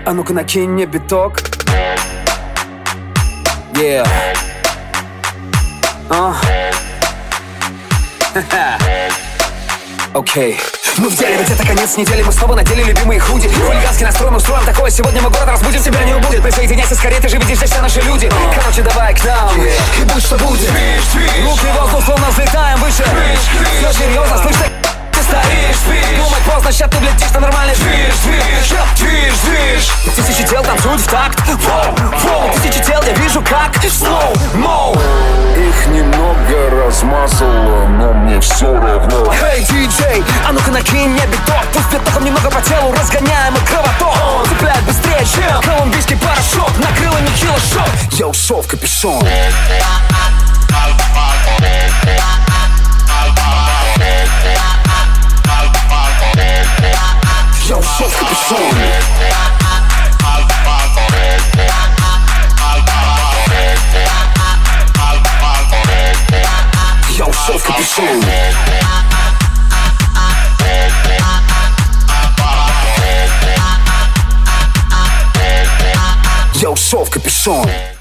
А ну-ка накинь мне биток. Yeah. Окей. Мы в деле, ведь это конец недели. Мы снова надели любимые худи. Хулиганский настрой мы устроим такое. Сегодня мы город разбудим, тебя не убудет. Присоединяйся скорее, ты же видишь, здесь все наши люди. Короче, давай к нам, и будь что будет. Руки в воздух, словно взлетаем выше. Все серьезно, слышь, ты стоишь. Думать поздно, щас ты глядишь на нормальный движ. Тысячи тел танцуют в такт. Воу, тысячи тел, я вижу как slow-mo. Их немного размазало, но мне все равно. Эй, диджей, а ну-ка накинь мне биток. Пусть битоком немного по телу разгоняем и кровоток. Цепляет быстрее, чем колумбийский порошок. Накрыло нехило шок. Я ушел в капюшон. Я ушел в капюшон. Я ушел в капюшон. Я ушел в капюшон.